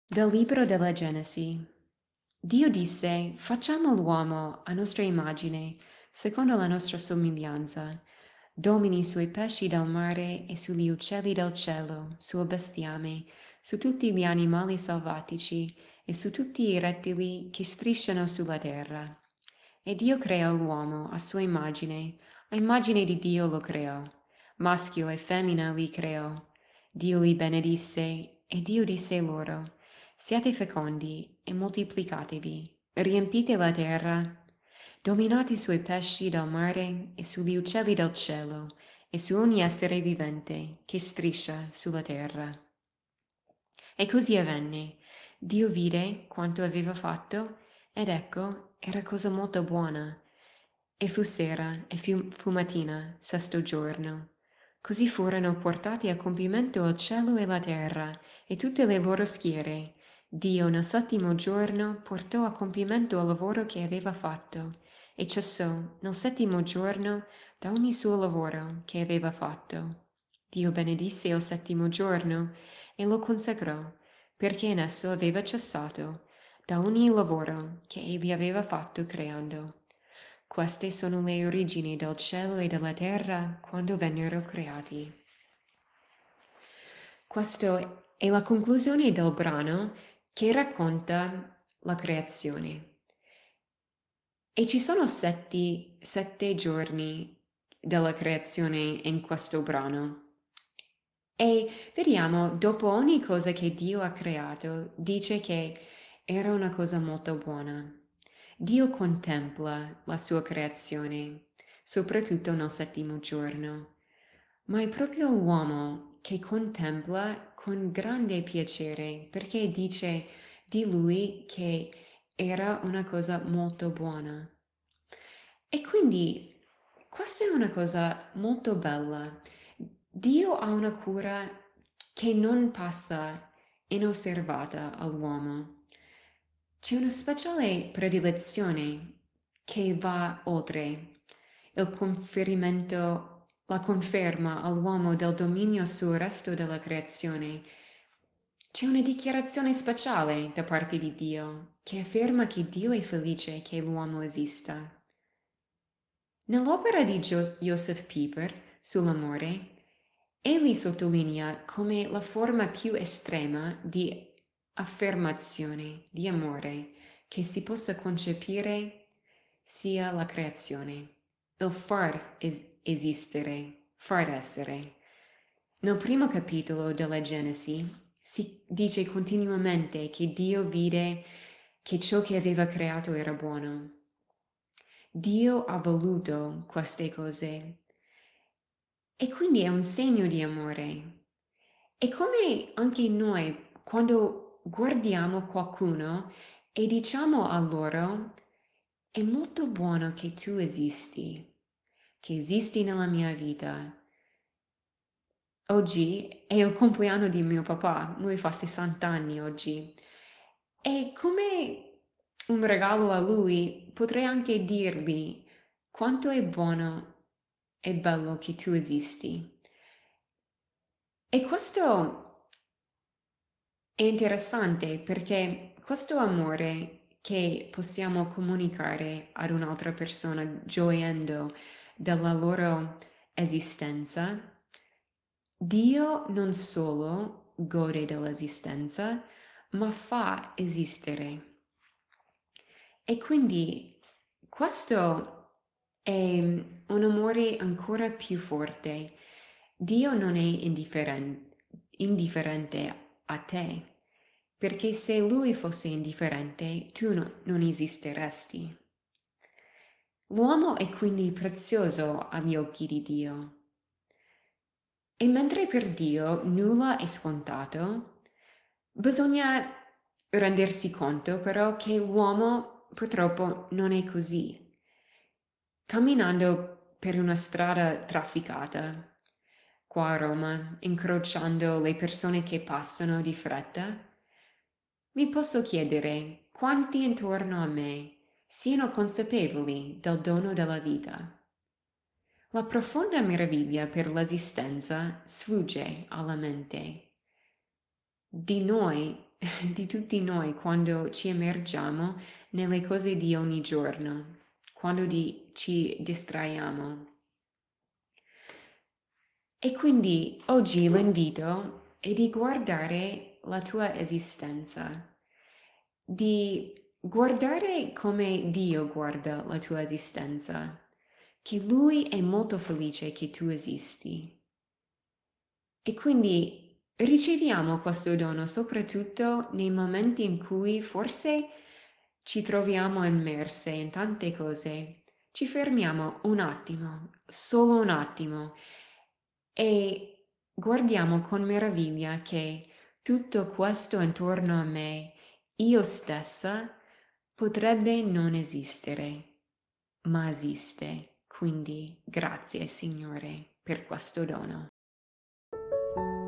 Dal libro della Genesi. Dio disse: Facciamo l'uomo a nostra immagine, secondo la nostra somiglianza, domini sui pesci del mare e sugli uccelli del cielo, sul bestiame, su tutti gli animali selvatici e su tutti i rettili che strisciano sulla terra. E Dio creò l'uomo a sua immagine, a immagine di Dio lo creò, maschio e femmina li creò. Dio li benedisse e Dio disse loro: Siate fecondi e moltiplicatevi, riempite la terra, dominate sui pesci del mare e sugli uccelli del cielo e su ogni essere vivente che striscia sulla terra. E così avvenne. Dio vide quanto aveva fatto, ed ecco, era cosa molto buona. E fu sera e fu mattina, sesto giorno. Così furono portati a compimento il cielo e la terra e tutte le loro schiere. Dio nel settimo giorno portò a compimento il lavoro che aveva fatto e cessò nel settimo giorno da ogni suo lavoro che aveva fatto. Dio benedisse il settimo giorno e lo consacrò, perché in esso aveva cessato da ogni lavoro che egli aveva fatto creando. Queste sono le origini del cielo e della terra quando vennero creati. Questa è la conclusione del brano che racconta la creazione. E ci sono sette giorni della creazione in questo brano. E vediamo, dopo ogni cosa che Dio ha creato, dice che era una cosa molto buona. Dio contempla la sua creazione, soprattutto nel settimo giorno, ma è proprio l'uomo che contempla con grande piacere, perché dice di lui che era una cosa molto buona. E quindi questa è una cosa molto bella. Dio ha una cura che non passa inosservata all'uomo. C'è una speciale predilezione che va oltre il conferimento, la conferma all'uomo del dominio sul resto della creazione. C'è una dichiarazione speciale da parte di Dio che afferma che Dio è felice che l'uomo esista. Nell'opera di Joseph Pieper sull'amore, egli sottolinea come la forma più estrema di affermazione di amore che si possa concepire sia la creazione, il far esistere, far essere. Nel primo capitolo della Genesi si dice continuamente che Dio vide che ciò che aveva creato era buono. Dio ha voluto queste cose e quindi è un segno di amore. E come anche noi, quando guardiamo qualcuno e diciamo a loro, è molto buono che esisti nella mia vita. Oggi è il compleanno di mio papà, lui fa 60 anni oggi. E come un regalo a lui potrei anche dirgli quanto è buono e bello che tu esisti. E questo è interessante perché questo amore che possiamo comunicare ad un'altra persona gioendo della loro esistenza, Dio non solo gode dell'esistenza, ma fa esistere. E quindi questo è un amore ancora più forte. Dio non è indifferente a te, perché se Lui fosse indifferente, tu non esisteresti. L'uomo è quindi prezioso agli occhi di Dio. E mentre per Dio nulla è scontato, bisogna rendersi conto però che l'uomo purtroppo non è così. Camminando per una strada trafficata, qua a Roma, incrociando le persone che passano di fretta, mi posso chiedere quanti intorno a me siano consapevoli del dono della vita. La profonda meraviglia per l'esistenza sfugge alla mente. Di noi di tutti noi quando ci immergiamo nelle cose di ogni giorno, quando ci distraiamo. E quindi oggi l'invito è di guardare la tua esistenza, di guardare come Dio guarda la tua esistenza, che Lui è molto felice che tu esisti. E quindi riceviamo questo dono soprattutto nei momenti in cui forse ci troviamo immerse in tante cose. Ci fermiamo un attimo, solo un attimo, e guardiamo con meraviglia che tutto questo intorno a me, io stessa, potrebbe non esistere, ma esiste. Quindi grazie Signore per questo dono.